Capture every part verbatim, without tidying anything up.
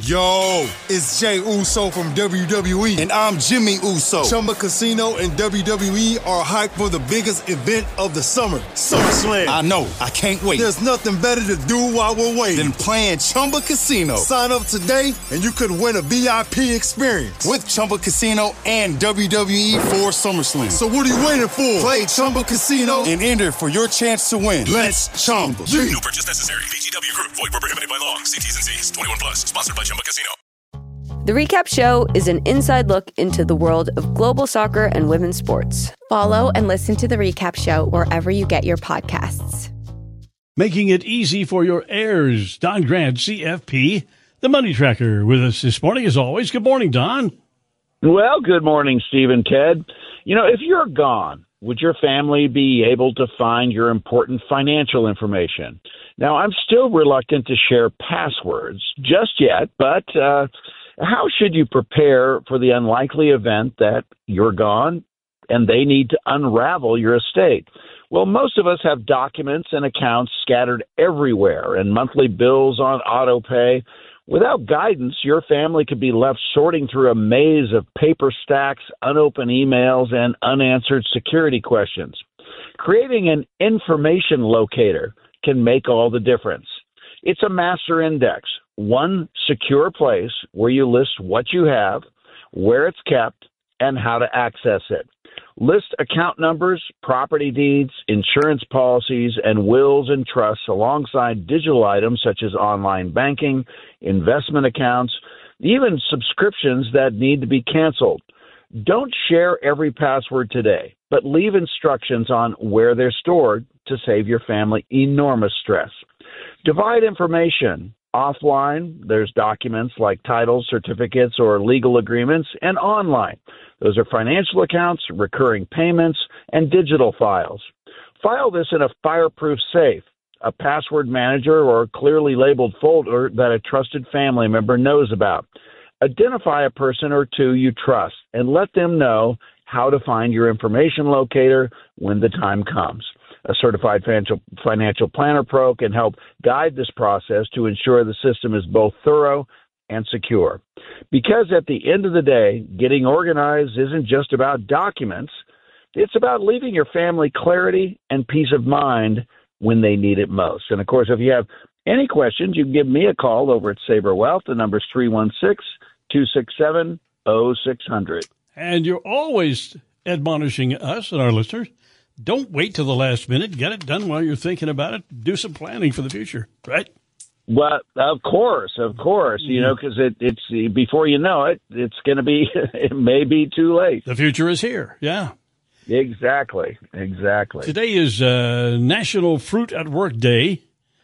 Yo, it's Jay Uso from W W E, and I'm Jimmy Uso. Chumba Casino and W W E are hyped for the biggest event of the summer, SummerSlam. I know, I can't wait. There's nothing better to do while we're waiting than playing Chumba Casino. Sign up today, and you could win a V I P experience with Chumba Casino and W W E for SummerSlam. So what are you waiting for? Play Chumba Casino and enter for your chance to win. Let's Chumba. No purchase necessary. V G W Group. Void where prohibited by law. See T's and C's. twenty-one plus. Sponsored by Chumba Casino. The Recap Show is an inside look into the world of global soccer and women's sports. Follow and listen to The Recap Show wherever you get your podcasts. Making it easy for your heirs. Don Grant, C F P, the Money Tracker, with us this morning as always. Good morning, Don. Well, good morning, Steve and Ted. You know, if you're gone, would your family be able to find your important financial information? Now, I'm still reluctant to share passwords just yet, but uh, how should you prepare for the unlikely event that you're gone and they need to unravel your estate? Well, most of us have documents and accounts scattered everywhere and monthly bills on auto pay. Without guidance, your family could be left sorting through a maze of paper stacks, unopened emails, and unanswered security questions. Creating an information locator can make all the difference. It's a master index, one secure place where you list what you have, where it's kept, and how to access it. List account numbers, property deeds, insurance policies, and wills and trusts alongside digital items such as online banking, investment accounts, even subscriptions that need to be canceled. Don't share every password today, but leave instructions on where they're stored to save your family enormous stress. Divide information. Offline, there's documents like titles, certificates, or legal agreements, and online. Those are financial accounts, recurring payments, and digital files. File this in a fireproof safe, a password manager, or clearly labeled folder that a trusted family member knows about. Identify a person or two you trust and let them know how to find your information locator when the time comes. A certified financial financial planner pro can help guide this process to ensure the system is both thorough and secure. Because at the end of the day, getting organized isn't just about documents. It's about leaving your family clarity and peace of mind when they need it most. And, of course, if you have any questions, you can give me a call over at Saber Wealth. The number's three one six, two six seven, zero six zero zero. And you're always admonishing us and our listeners, don't wait till the last minute. Get it done while you're thinking about it. Do some planning for the future, right? Well, of course, of course, you know, because it, it's before you know it, it's going to be, it may be too late. The future is here. Yeah. Exactly. Exactly. Today is uh, National Fruit at Work Day,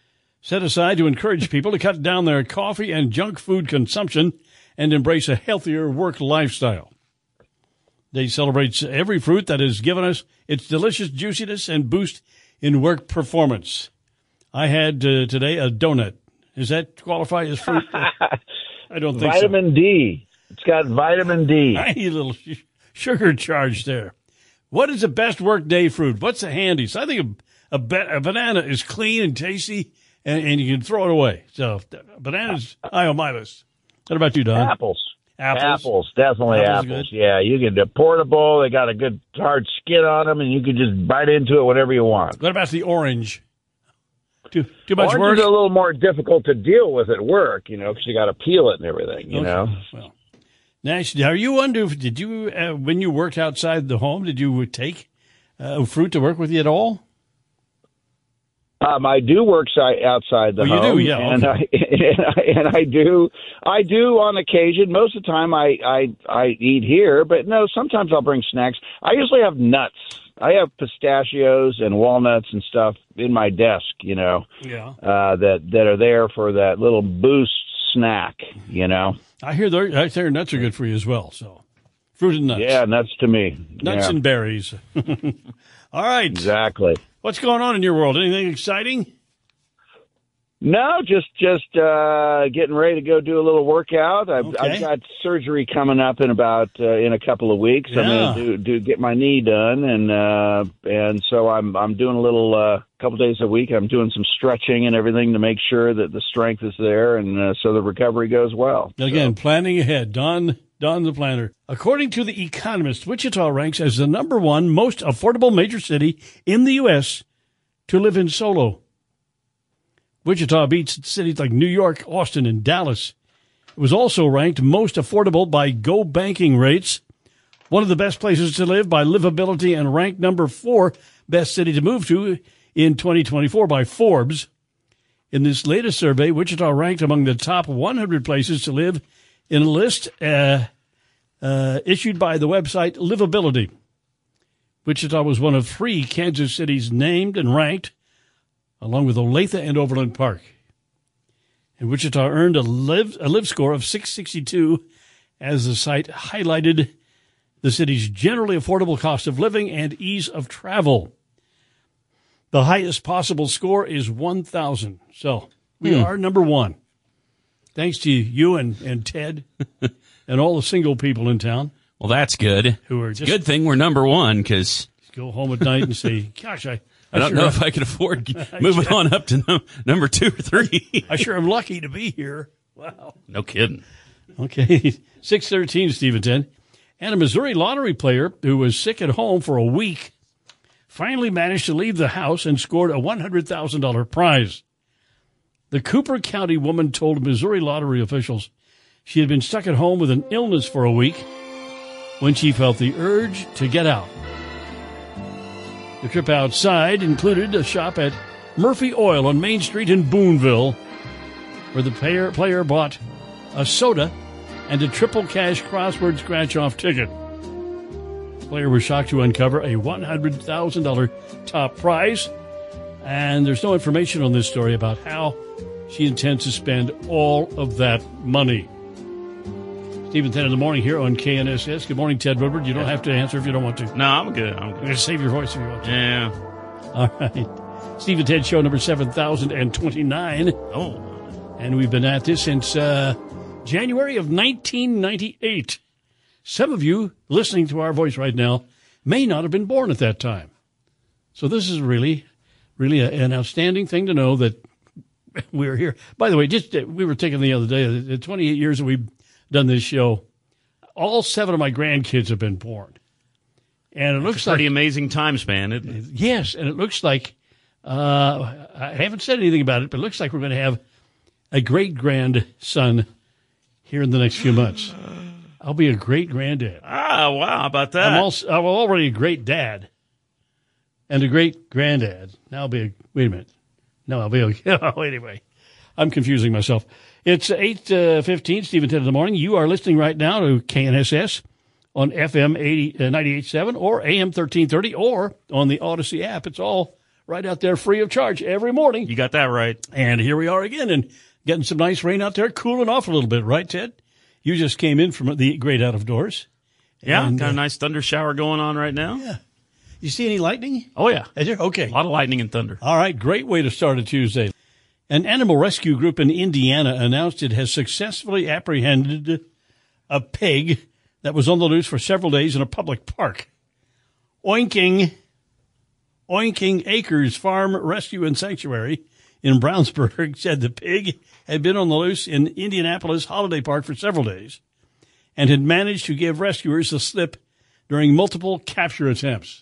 set aside to encourage people to cut down their coffee and junk food consumption and embrace a healthier work lifestyle. Day celebrates every fruit that has given us its delicious juiciness and boost in work performance. I had uh, today a donut. Does that qualify as fruit? I don't think vitamin so. Vitamin D. It's got vitamin D. Tiny little sh- sugar charge there. What is the best work day fruit? What's the handiest? I think a, a, ba- a banana is clean and tasty, and, and you can throw it away. So bananas high on my list. What about you, Don? Apples. Apples. Apples, definitely apples. apples. Yeah, you can do portable. They got a good hard skin on them, and you can just bite into it whenever you want. What about the orange? Too too much orange work. Is a little more difficult to deal with at work, you know, because you got to peel it and everything. You okay. know. Well, nice. Are you under? Did you uh, when you worked outside the home? Did you take uh, fruit to work with you at all? Um, I do work si- outside the oh, home. You do, yeah. And, okay. I, and, I, and I do, I do on occasion. Most of the time, I, I, I eat here, but no, sometimes I'll bring snacks. I usually have nuts. I have pistachios and walnuts and stuff in my desk, you know, yeah, uh, that that are there for that little boost snack, you know. I hear they're, I hear nuts are good for you as well. So, fruit and nuts. Yeah, nuts to me. Nuts yeah. and berries. All right. Exactly. What's going on in your world? Anything exciting? No, just just uh, getting ready to go do a little workout. I've, Okay. I've got surgery coming up in about uh, in a couple of weeks. I'm Yeah. going to do, do get my knee done, and uh, and so I'm I'm doing a little uh, couple days a week. I'm doing some stretching and everything to make sure that the strength is there, and uh, so the recovery goes well. Again, planning ahead. Don, Don the planner. According to The Economist, Wichita ranks as the number one most affordable major city in the U S to live in solo. Wichita beats cities like New York, Austin, and Dallas. It was also ranked most affordable by Go Banking rates, one of the best places to live by livability, and ranked number four best city to move to in twenty twenty-four by Forbes. In this latest survey, Wichita ranked among the top one hundred places to live in a list uh, uh, issued by the website Livability. Wichita was one of three Kansas cities named and ranked, along with Olathe and Overland Park. And Wichita earned a live, a live score of six sixty-two as the site highlighted the city's generally affordable cost of living and ease of travel. The highest possible score is one thousand. So we Hmm. are number one. Thanks to you and, and Ted and all the single people in town Well, that's good. who are just Good thing we're number one because go home at night and say, gosh, I, I don't sure know am- if I could afford moving on up to num- number two or three. I sure am lucky to be here. Wow. No kidding. Okay, six thirteen, Stephen ten. And a Missouri lottery player who was sick at home for a week finally managed to leave the house and scored a one hundred thousand dollars prize. The Cooper County woman told Missouri lottery officials she had been stuck at home with an illness for a week when she felt the urge to get out. The trip outside included a shop at Murphy Oil on Main Street in Boonville, where the player, player bought a soda and a triple cash crossword scratch-off ticket. The player was shocked to uncover a one hundred thousand dollars top prize, and there's no information on this story about how she intends to spend all of that money. Stephen ten in the morning here on K N S S. Good morning, Ted Woodward. You don't have to answer if you don't want to. No, I'm good. I'm You good. can save your voice if you want to. Yeah. All right. Stephen Ted Show number seven thousand twenty-nine. Oh. And we've been at this since uh, January of nineteen ninety-eight. Some of you listening to our voice right now may not have been born at that time. So this is really, really a, an outstanding thing to know that we're here. By the way, just uh, we were thinking the other day, the twenty-eight years that we've done this show, all seven of my grandkids have been born. And it looks like Pretty amazing time span, isn't it? yes, and it looks like, uh, I haven't said anything about it, but it looks like we're going to have a great-grandson here in the next few months. I'll be a great-granddad. Ah, wow. How about that? I'm, also, I'm already a great dad and a great-granddad. Now I'll be a, wait a minute. No, I'll be a, oh, anyway. I'm confusing myself. It's eight fifteen, Stephen ten in the morning. You are listening right now to K N S S on F M eighty, uh, ninety-eight point seven or A M thirteen thirty or on the Odyssey app. It's all right out there free of charge every morning. You got that right. And here we are again and getting some nice rain out there, cooling off a little bit, right, Ted? You just came in from the great out of doors. Yeah, And, got a uh, nice thunder shower going on right now. Yeah. You see any lightning? Oh, yeah. Is there? Okay. A lot of lightning and thunder. All right, great way to start a Tuesday. An animal rescue group in Indiana announced it has successfully apprehended a pig that was on the loose for several days in a public park. Oinking, Oinking Acres Farm Rescue and Sanctuary in Brownsburg said the pig had been on the loose in Indianapolis Holiday Park for several days and had managed to give rescuers the slip during multiple capture attempts.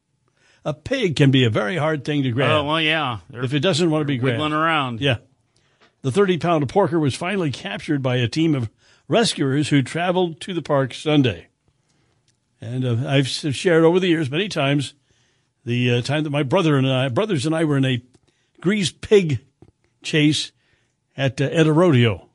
A pig can be a very hard thing to grab. Oh, well, yeah. They're if it doesn't want to be grabbed. wiggling around. Yeah. The thirty-pound porker was finally captured by a team of rescuers who traveled to the park Sunday. And uh, I've shared over the years many times the uh, time that my brother and I, brothers and I were in a greased pig chase at, uh, at a rodeo.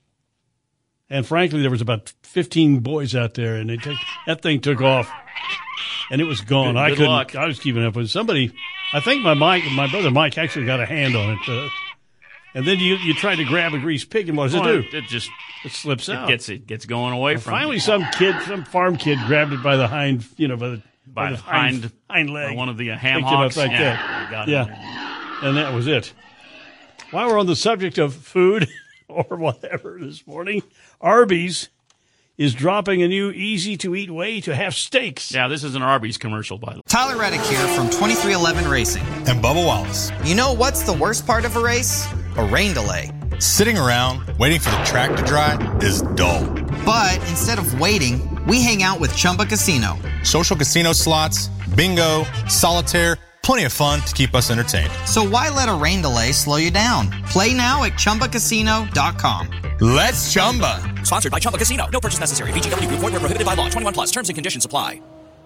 And frankly, there was about fifteen boys out there, and they took, that thing took off. And it was gone. Good- I good couldn't. luck. I was keeping up with somebody. I think my Mike, my brother Mike, actually got a hand on it. Uh, and then you you try to grab a greased pig, and what does it Oh, do? It just It slips it out. gets it gets going away And from finally, you. some kid, some farm kid, grabbed it by the hind, you know, by the by the the hind, hind or leg, one of the uh, ham picked it up hocks. like yeah, that. you got it Yeah. there. and that was it. While we're on the subject of food or whatever this morning, Arby's is dropping a new easy-to-eat way to have steaks. Yeah, this is an Arby's commercial, by the way. Tyler Reddick here from twenty-three eleven Racing. And Bubba Wallace. You know what's the worst part of a race? A rain delay. Sitting around waiting for the track to dry is dull. But instead of waiting, we hang out with Chumba Casino. Social casino slots, bingo, solitaire, plenty of fun to keep us entertained. So why let a rain delay slow you down? Play now at Chumba Casino dot com. Let's Chumba. Sponsored by Chumba Casino. No purchase necessary. V G W Group. Void where prohibited by law. twenty-one plus. Terms and conditions apply.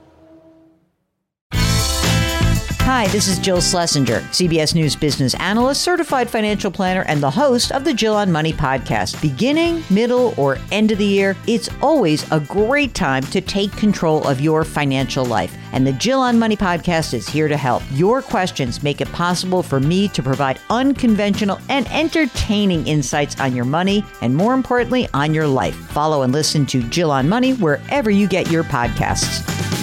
Hi, this is Jill Schlesinger, C B S News business analyst, certified financial planner, and the host of the Jill on Money podcast. Beginning, middle, or end of the year, it's always a great time to take control of your financial life. And the Jill on Money podcast is here to help. Your questions make it possible for me to provide unconventional and entertaining insights on your money, and more importantly, on your life. Follow and listen to Jill on Money wherever you get your podcasts.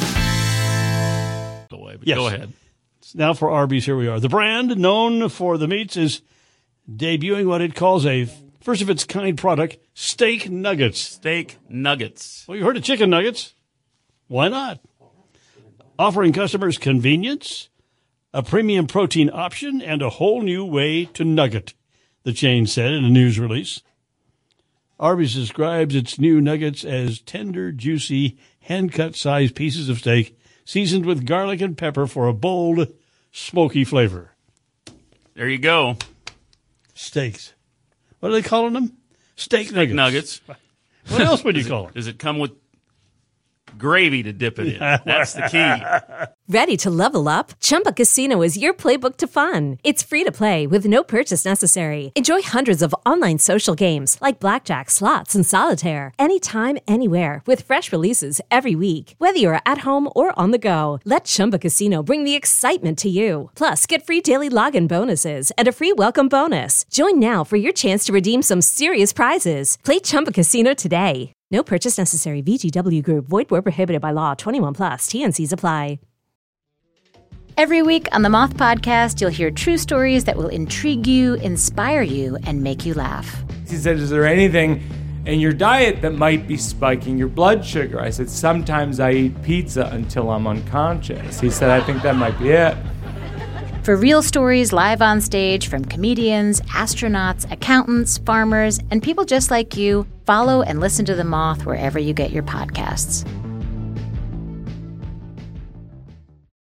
Yes. Go ahead. Now for Arby's, here we are. The brand, known for the meats, is debuting what it calls a first-of-its-kind product, steak nuggets. Steak nuggets. Well, you heard of chicken nuggets. Why not? Offering customers convenience, a premium protein option, and a whole new way to nugget, the chain said in a news release. Arby's describes its new nuggets as tender, juicy, hand-cut-sized pieces of steak seasoned with garlic and pepper for a bold, smoky flavor. There you go. Steaks. What are they calling them? Steak, Steak nuggets. nuggets. What else would you does call it, them? Does it come with gravy to dip it in? That's the key. Ready to level up? Chumba Casino is your playbook to fun. It's free to play with no purchase necessary. Enjoy hundreds of online social games like blackjack, slots, and solitaire. Anytime, anywhere with fresh releases every week. Whether you're at home or on the go, let Chumba Casino bring the excitement to you. Plus, get free daily login bonuses and a free welcome bonus. Join now for your chance to redeem some serious prizes. Play Chumba Casino today. No purchase necessary. V G W Group. Void where prohibited by law. twenty-one plus. T N Cs apply. Every week on the Moth Podcast, you'll hear true stories that will intrigue you, inspire you, and make you laugh. He said, is there anything in your diet that might be spiking your blood sugar? I said, sometimes I eat pizza until I'm unconscious. He said, I think that might be it. For real stories live on stage from comedians, astronauts, accountants, farmers, and people just like you, follow and listen to The Moth wherever you get your podcasts.